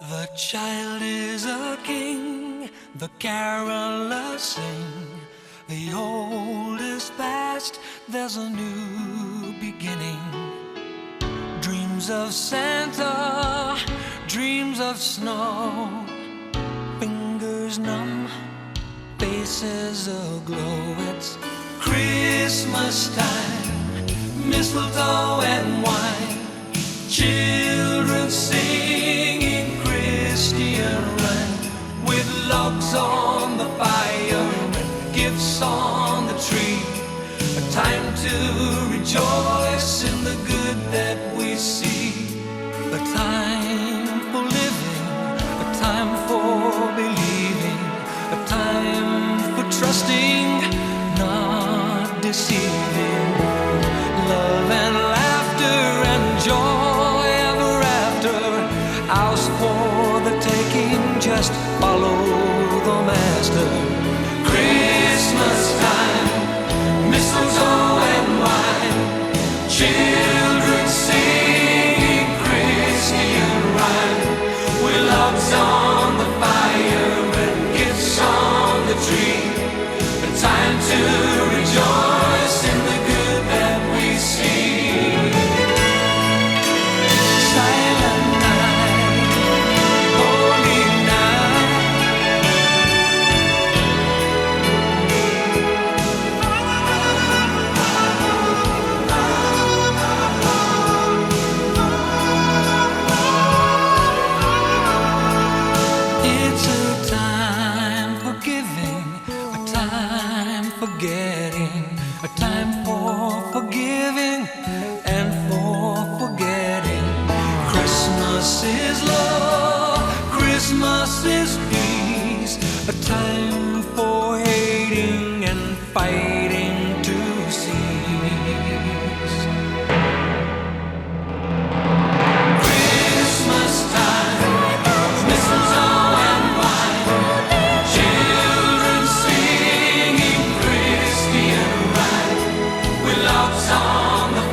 The child is a king, the carolers sing. The old is past, there's a new beginning. Dreams of Santa, dreams of snow. Fingers numb, faces aglow. It's Christmas time, mistletoe and wine. Children singing Christian rhyme, with logs on the fire and gifts on the tree. A time to rejoice in the good that we see. A time for living, a time for believing, a time for trusting, not deceiving. Love and laughter and joy ever after. Ours for the taking, just follow the master. Christmas time, mistletoe and wine. Children singing Christian rhyme, with logs on the fire and gifts on the tree. A time to rejoice in the good that we see. Silent night, holy night. It's a time for giving, a time for getting, a time for forgiving and for forgetting. Christmas is love, Christmas is peace, a time for hating and fighting to cease. Christmas time, mistletoe and wine. Children singing Christian rhyme, with logs on the